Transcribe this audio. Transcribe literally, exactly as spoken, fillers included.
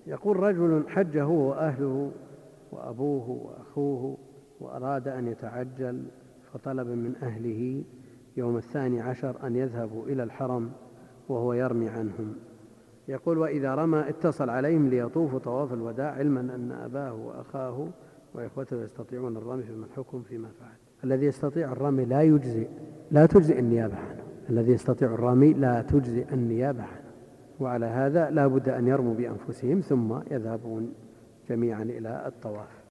يقول رجل حج هو وأهله وأبوه وأخوه وأراد أن يتعجل، فطلب من أهله يوم الثاني عشر أن يذهبوا إلى الحرم وهو يرمي عنهم. يقول وإذا رمى اتصل عليهم ليطوفوا طواف الوداع، علما أن أباه وأخاه وإخوته يستطيعون الرمي، فما الحكم فيما فعل؟ الذي يستطيع الرمي لا يجزئ لا تجزئ النيابة عنه، الذي يستطيع الرمي لا تجزئ النيابة عنه، وعلى هذا لا بد أن يرموا بأنفسهم ثم يذهبون جميعا إلى الطواف.